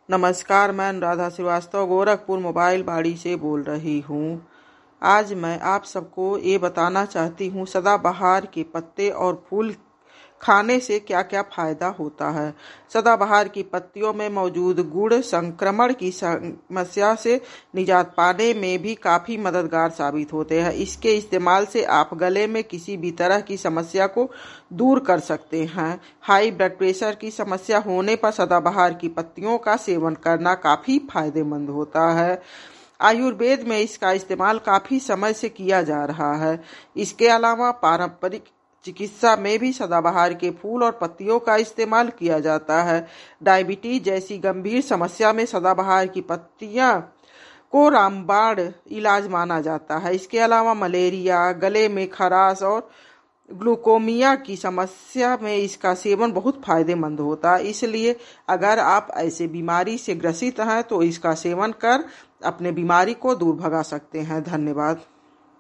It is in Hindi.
नमस्कार, मैं अनुराधा श्रीवास्तव गोरखपुर मोबाइल बाड़ी से बोल रही हूँ। आज मैं आप सबको ये बताना चाहती हूँ सदाबहार के पत्ते और फूल खाने से क्या क्या फायदा होता है। सदाबहार की पत्तियों में मौजूद गुण संक्रमण की समस्या से निजात पाने में भी काफी मददगार साबित होते हैं। इसके इस्तेमाल से आप गले में किसी भी तरह की समस्या को दूर कर सकते हैं। हाई ब्लड प्रेशर की समस्या होने पर सदाबहार की पत्तियों का सेवन करना काफी फायदेमंद होता है। आयुर्वेद में इसका इस्तेमाल काफी समय से किया जा रहा है। इसके अलावा पारंपरिक चिकित्सा में भी सदाबहार के फूल और पत्तियों का इस्तेमाल किया जाता है। डायबिटीज जैसी गंभीर समस्या में सदाबहार की पत्तियां को रामबाण इलाज माना जाता है। इसके अलावा मलेरिया, गले में खराश और ग्लूकोमिया की समस्या में इसका सेवन बहुत फायदेमंद होता है। इसलिए अगर आप ऐसे बीमारी से ग्रसित हैं तो इसका सेवन कर अपने बीमारी को दूर भगा सकते हैं। धन्यवाद।